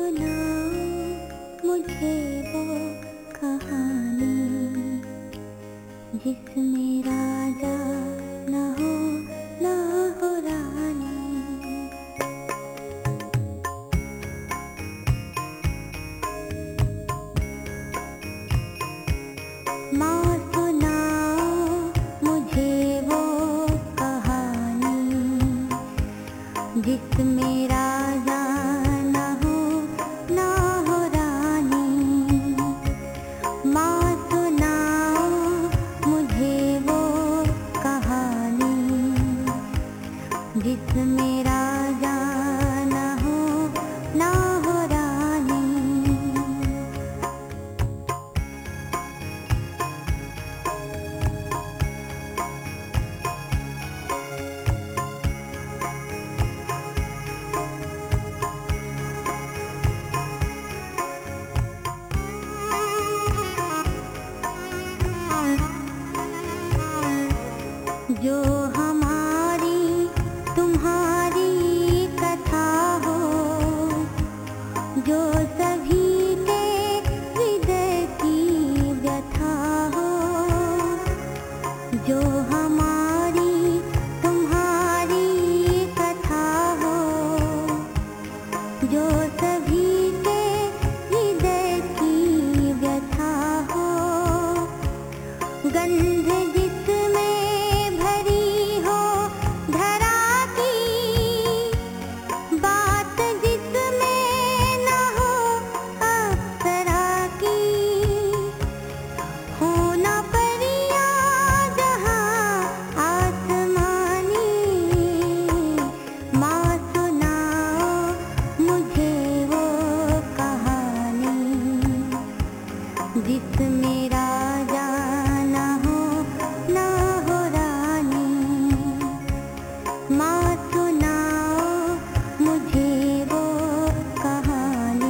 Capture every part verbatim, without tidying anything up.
सुनाओ मुझे वो कहानी जिसमें राजा न हो न हो रानी। माँ सुनाओ मुझे वो कहानी जिसमें राजा न हो न हो रानी। माँ सुनाओ मुझे वो कहानी जिसमें राजा न हो न हो रानी। जो हमारी तुम्हारी कथा हो, जो सभी के हृदय की व्यथा हो। जो हमारी तुम्हारी कथा हो, जो सभी के हृदय की व्यथा हो। गंध जिसमें भरी हो धरा की, बात जिसमें न हो अप्सरा की। हो न परियां जहाँ आसमानी। माँ सुनाओ मुझे वो कहानी जिसमें राजा न हो न हो रानी। माँ सुनाओ मुझे वो कहानी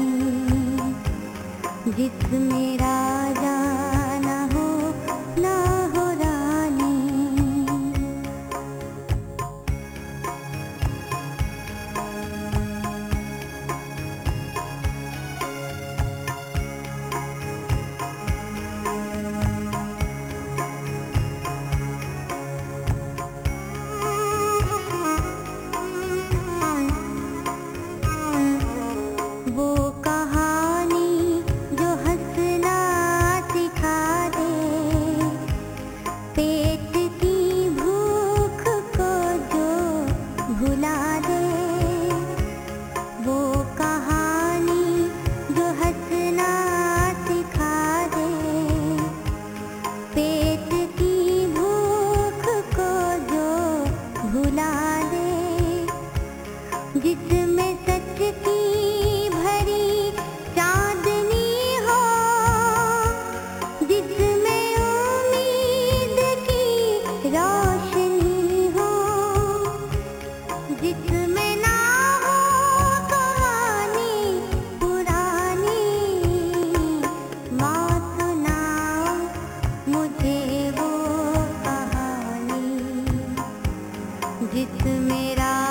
जिसमें राजा न हो न हो रानी। वो कहानी जो हंसना सिखा दे, पेट की भूख को जो भुला दे। वो कहानी जो हंसना सिखा दे, पेट की भूख को जो भुला दे। जिसमें सच की भरी चांदनी हो, जिसमें उम्मीद की रोशनी हो। जिसमें ना हो कहानी पुरानी। माँ सुनाओ मुझे वो कहानी जिसमें